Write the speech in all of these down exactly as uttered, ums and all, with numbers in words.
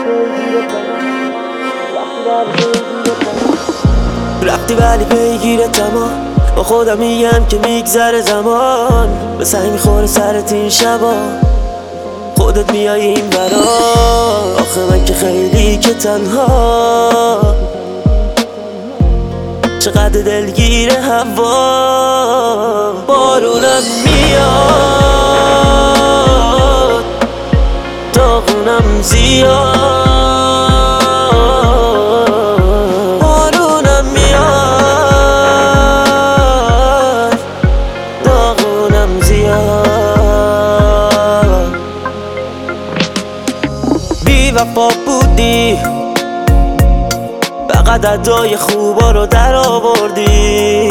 رفتی ولی پیگیرتم ها، با خودم میگم که میگذره زمان، به سنگ میخوره سرت این شبا، خودت میای این برا. آخه من که خیلی که تنها، چقدر دلگیر هوا. بارونم میاد، داغونم زیاد. بارونم میاد، داغونم زیاد. بی وفا بودی، فقط ادای خوبا رو در آوردی.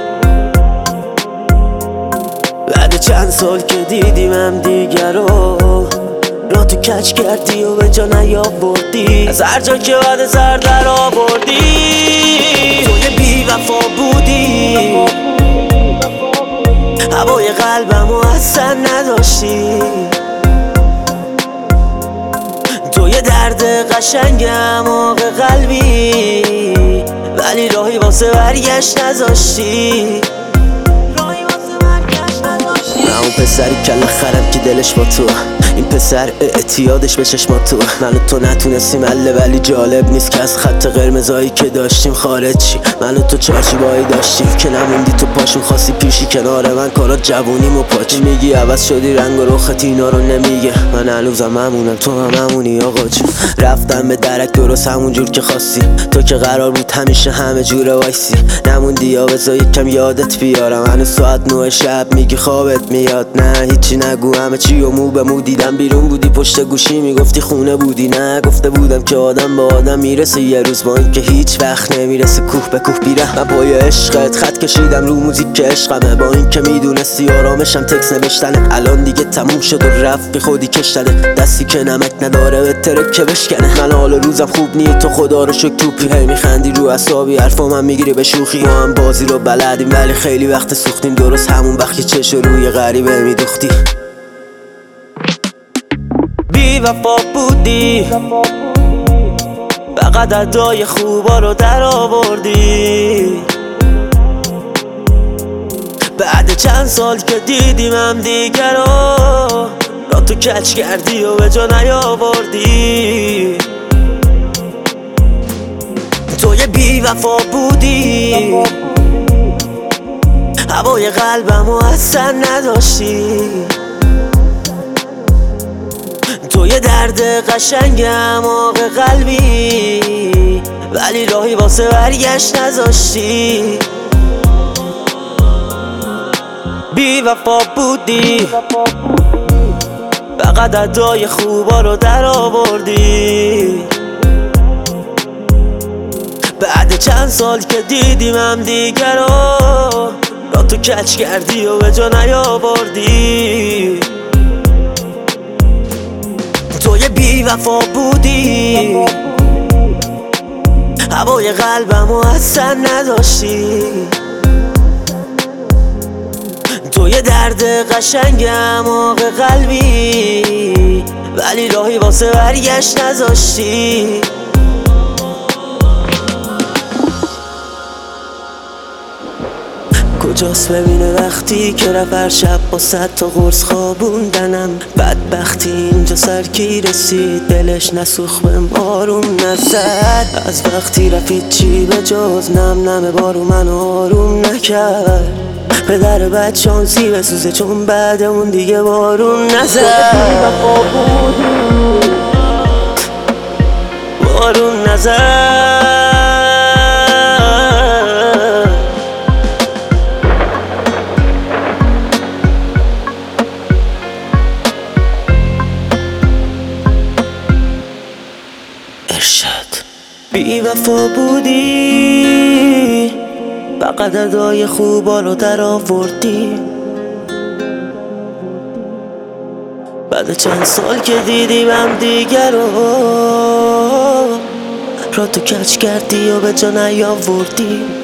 بعد چند سال که دیدیم هم دیگر رو، را تو کچ کردی و به جا نیاوردی. از هر جا که بعد سر در آوردی، توی بی وفا بودی، هوای قلبمو اصلا نداشتی. توی درد قشنگم آق قلبی، ولی راهی واسه برگشت نذاشتی. من اون پسری کله خرم که دلش با تو، این پسر اعتیادش به چشمات تو. من و تو نتونستیم حله، ولی جالب نیست که از خط قرمزایی که داشتیم خارج چی. من و تو چارچوبایی داشتیم که نموندی تو پاشون، خواستی پیشی کنار من، کارات جوونیم و پاچی. میگی عوض شدی رنگ و رخت، اینا رو نمیگه. من هنوزم همونم، تو هم همونی آقا جون. رفتم به درک درست همون جور که خواستی، تو که قرار بود همیشه همه جوره وایسی. نموندی یا بذار یکم یادت بیارم، هنوز ساعت نه شب میگی خوابت میاد. نه هیچی نگو، همه چی و مو به مو دیدم. بیرون بودی پشت گوشی میگفتی خونه بودی. نه گفته بودم که آدم به آدم میرسه یه روز، با این که هیچ وقت نمیرسه کوه به کوه بیره. من پای عشقت خط کشیدم رو موزیک که عشقمه، با این که میدونستی آرامشم تکس نوشتنه. الان دیگه تموم شد و رفت بی خودی کشتنه، دستی که نمک نداره به ترک که بشکنه. من حال روزم خوب نی، تو خدا رو شکر توپی. هی میخندی رو اعصابی، حرفا من میگیری به شوخی. هم بازی رو بلدیم ولی خیلی وقت سوختیم، درست همون وقت که چش روی غریبه میدوختی. بی وفا بودی، فقط ادای خوبا رو در آوردی. بعد چند سال که دیدیم هم دیگر رو، را تو کچ کردی و به جا نیاوردی. توی بی وفا بودی، هوای قلبمو اصلا نداشتی. توی درد قشنگم آق قلبی، ولی راهی واسه برگشت نذاشتی. بی وفا بودی، فقط ادای خوبا رو در آوردی. بعد چند سال که دیدیم هم دیگر رو، را تو کچ کردی و به جا نیاوردی. توی بی وفا بودی، هوای قلبمو اصلا نداشتی. توی درد قشنگم آق قلبی، ولی راهی واسه برگشت نذاشتی. کجاست ببینه وقتی که رفت هر شب با صد تا قرص خوابوندنم. بدبختی اینجا سرکی رسید، دلش نسوخ به آروم نزد. از وقتی رفت چی به جز نم نم بارو من آروم نکرد. پدر بد شانسی بسوزه چون بعد اون دیگه بارون نزد. بارون نزد. بی وفا بودی، فقط ادای خوبا رو در آوردی. بعد چند سال که دیدیم هم دیگر رو، را تو کچ کردی و به جا نیاوردی.